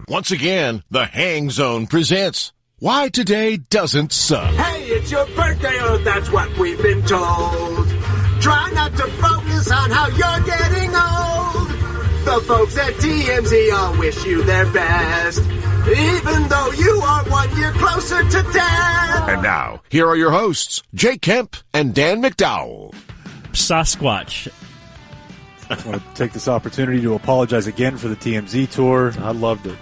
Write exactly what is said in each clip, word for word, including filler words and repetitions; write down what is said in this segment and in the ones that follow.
Once again, the Hang Zone presents Why Today Doesn't Suck. Hey, it's your birthday, oh, that's what we've been told. Try not to focus on how you're getting old. The folks at T M Z all wish you their best, even though you are one year closer to death. And now, here are your hosts, Jay Kemp and Dan McDowell. Sasquatch. I want to take this opportunity to apologize again for the T M Z tour. I loved it.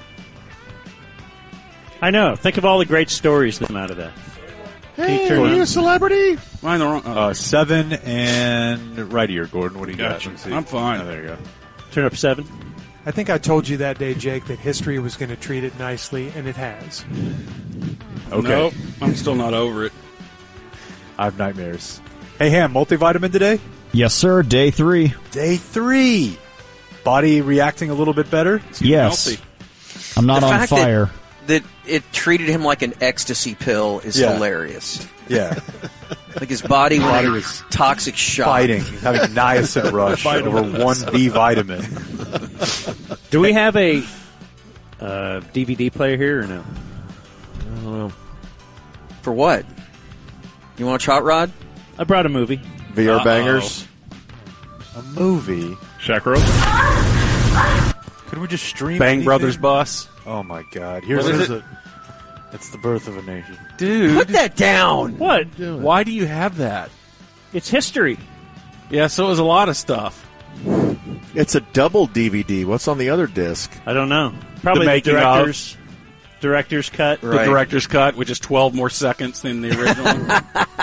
I know. Think of all the great stories that come out of that. Hey, are you a celebrity? Mine the wrong. Oh. Uh, seven and right ear, Gordon. What do you Gotcha. got? Let me see. I'm fine. Oh, there you go. Turn up seven. I think I told you that day, Jake, that history was going to treat it nicely, and it has. Okay. Nope, I'm still not over it. I have nightmares. Hey, Ham, multivitamin today? Yes, sir. Day three. Day three. Body reacting a little bit better? Yes. Healthy. I'm not The on fact fire. That, that it treated him like an ecstasy pill is Yeah. hilarious. Yeah. Like his body, Body was was toxic shock. Fighting, having niacin rush over one B vitamin. Do we have a uh, D V D player here or no? For what? You want a Hot Rod? I brought a movie. V R Uh-oh. bangers. A movie. Shack Rose? Could we just stream Bang anything? Brothers Bus? Oh, my God. Here's What is here's it? a- It's the birth of a nation. Dude. Put that down. What? Why do you have that? It's history. Yeah, so is a lot of stuff. It's a double D V D. What's on the other disc? I don't know. Probably The the, making director's director's cut. The Right. director's cut, which is twelve more seconds than the original.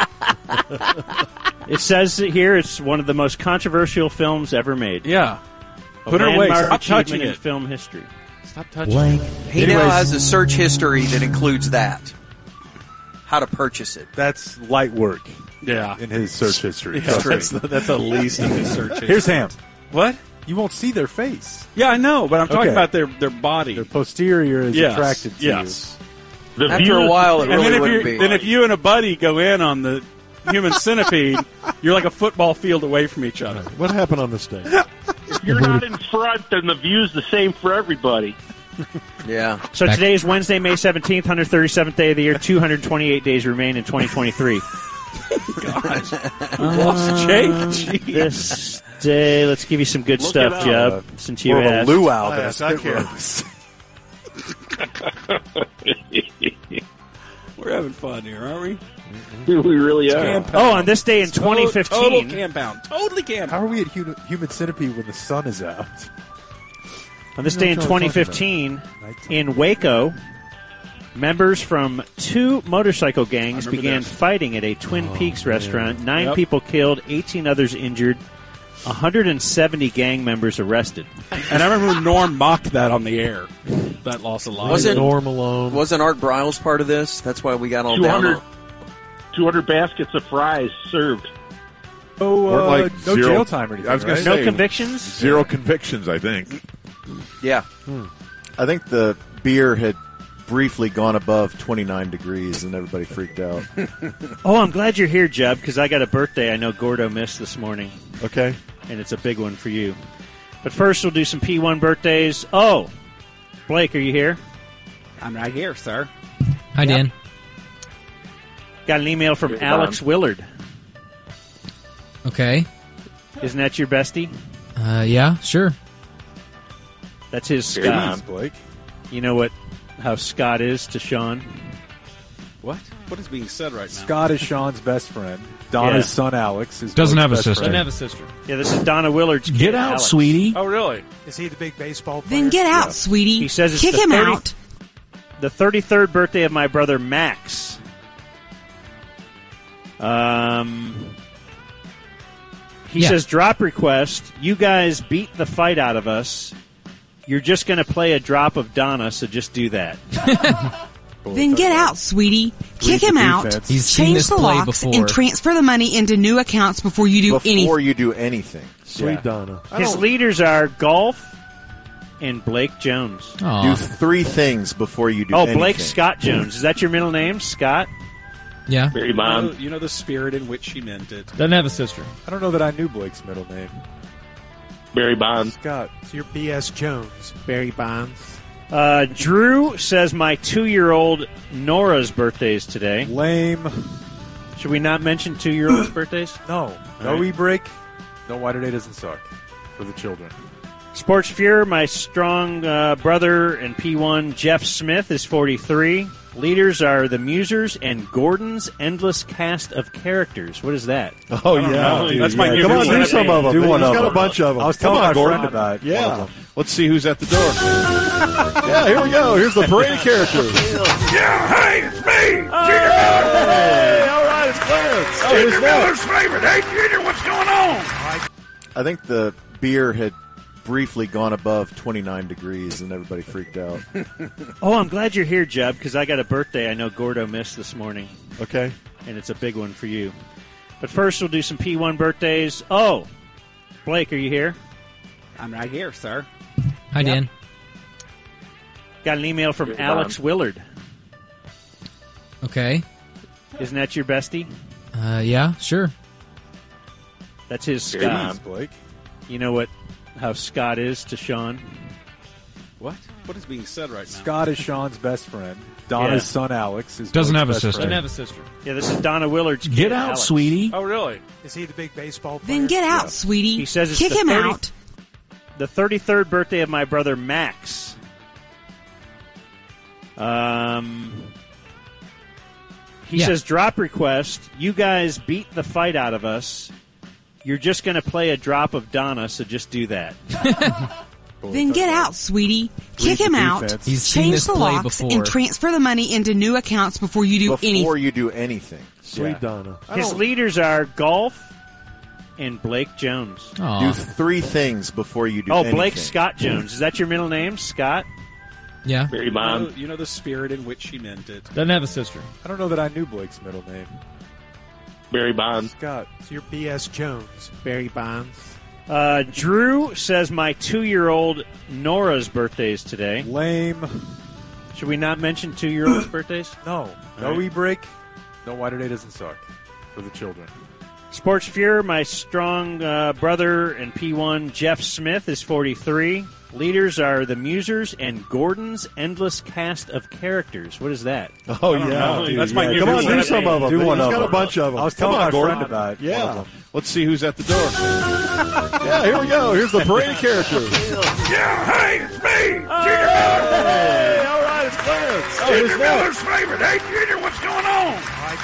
It says it here it's one of the most controversial films ever made. Yeah. A Put it away. landmark Stop achievement touching in it. film history. Stop touching Blank. it. He now has a search history that includes that. How to purchase it. That's light work Yeah. in his search history. Yeah, Trust me. that's, the, that's the least of his search history. Here's Ham. What? You won't see their face. Yeah, I know, but I'm talking Okay. about their, their body. Their posterior is Yes, attracted to yes. you. After a while, it And really then if, wouldn't you be. then if you and a buddy go in on the human centipede, you're like a football field away from each other. What happened on this day? If you're not in front, then the view's the same for everybody. Yeah. So today is Wednesday, May seventeenth, one hundred thirty-seventh day of the year. two hundred twenty-eight days remain in twenty twenty-three. Gosh. Uh, Jake, jeez. This day, let's give you some good Look stuff, it up. Jubb, since you More of a asked. luau than a Yes, I spit can. roast. We're having fun here, aren't We we? really are. Camp Oh, on this day in Total- twenty fifteen, Total camp out. Totally camp How out. are we at hu- Human Centipede when the sun is out? on this day in twenty fifteen, in Waco, members from two motorcycle gangs remember began this. fighting at a Twin Peaks restaurant. Nine Yep. people killed, eighteen others injured, one hundred seventy gang members arrested. And I remember when Norm mocked that on the air. That lost a lot. Wasn't- Norm alone. Wasn't Art Briles part of this? That's why we got all down 200, on two hundred baskets of fries served. Oh, uh, Weren't like no zero- jail time or anything, I was gonna right? No Say- convictions? Zero convictions, I think. Yeah. I think the beer had briefly gone above twenty-nine degrees and everybody freaked out. Oh, I'm glad you're here, Jeb, because I got a birthday I know Gordo missed this morning, Okay. and it's a big one for you. But first, we'll do some P one birthdays. Oh, Blake, are you here? I'm right here, sir. Hi, Dan. Got an email from Alex Willard. Okay. Isn't that your bestie? Uh, yeah, sure. That's his Jeez, Scott. Blake. You know what? How Scott is to Sean. What? What is being said right now? Scott is Sean's best friend. Donna's Yeah. son, Alex, is Doesn't Blake's have a best sister. friend. have a sister. Yeah, this is Donna Willard's kid. Get out, Alex. sweetie. Oh, really? Is he the big baseball player? Then get out, sweetie. He says it's Kick the him thirty out. The thirty-third birthday of my brother Max. Um, he Yeah. says, drop request. You guys beat the fight out of us. You're just going to play a drop of Donna, so just do that. Then get out, sweetie. Kick the him out. defense. He's seen Change this the play locks before. and transfer the money into new accounts before you do Before anything. you do anything. Sweet Yeah. Donna. His leaders are Golf and Blake Jones. Do Aw. three things before you do Oh, anything. Blake Scott Jones. Is that your middle name, Scott? Yeah. Barry You know, Bonds. you know the spirit in which she meant it. Doesn't have a sister. I don't know that I knew Blake's middle name. Barry Bonds. Scott. So you're B S Jones. Barry Bonds. Uh, Drew says my two-year-old Nora's birthday is today. Lame. Should we not mention two-year-olds' birthdays? No. No All right. e-break. No Why Today Doesn't Suck for the children. Sports Fuhrer, my strong uh, brother and P one, Jeff Smith, is forty-three. Leaders are the Musers and Gordon's endless cast of characters. What is that? Oh, yeah. know. Dude, That's my yeah. new Come on, favorite do some name. of them. Do He's one of got them. a bunch of them. I was Come telling on, my Gordon. friend about one of Yeah. them. Let's see who's at the door. Yeah, here we go. Here's the parade characters. Yeah, hey, it's me, Junior Hey, all right, it's Clarence. Oh, Junior who's Miller's next? favorite. Hey, Junior, what's going on? I think the beer had briefly gone above twenty-nine degrees, and everybody freaked out. Oh, I'm glad you're here, Jeb, because I got a birthday I know Gordo missed this morning, Okay. and it's a big one for you. But first, we'll do some P one birthdays. Oh, Blake, are you here? I'm right here, sir. Hi, Dan. Got an email from Good Alex man. Willard. Okay. Isn't that your bestie? Uh, yeah, sure. That's his Jeez, Scott. Blake. You know what? How Scott is to Sean? What? What is being said right now? Scott is Sean's best friend. Donna's Yeah. son, Alex, is Doesn't Blake's have a best sister. friend. Doesn't have a sister. Yeah, this is Donna Willard's kid, Get out, Alex. sweetie. Oh, really? Is he the big baseball player? Then get out, sweetie. He says it's Kick the him thirty out. The thirty-third birthday of my brother Max. Um, he Yeah. says, drop request. You guys beat the fight out of us. You're just going to play a drop of Donna, so just do that. Then get out, sweetie. Kick the him out. defense. He's seen Change this the play locks before. and transfer the money into new accounts before you do Before anything. you do anything. Sweet Yeah. Donna. His leaders are Golf and Blake Jones. Aw. Do three things before you do Oh, anything. Blake Scott Jones. Is that your middle name, Scott? Yeah. Barry You know, Bond. you know the spirit in which she meant it. Doesn't have a sister. I don't know that I knew Blake's middle name. Barry Bond. Scott. It's your B S Jones. Barry Bonds. Uh, Drew says my two-year-old Nora's birthday is today. Lame. Should we not mention two-year-olds' birthdays? No. No All right. e-break. No Why Today Doesn't Suck for the children. Sports Fuhrer, my strong uh, brother and P one, Jeff Smith, is forty-three. Leaders are the Musers and Gordon's endless cast of characters. What is that? Oh, I don't yeah. know. Dude, That's my yeah. new Come on, favorite do some name. of them. Do He's one of got them. a bunch of them. I was Come telling on, my Gordon. friend about one Yeah. of them. Let's see who's at the door. Yeah, here we go. Here's the parade characters. Yeah, hey, it's me, Junior Miller. Hey, all right, it's Clarence. Oh, Junior who's next? Miller's favorite. Hey, Junior, what's going on?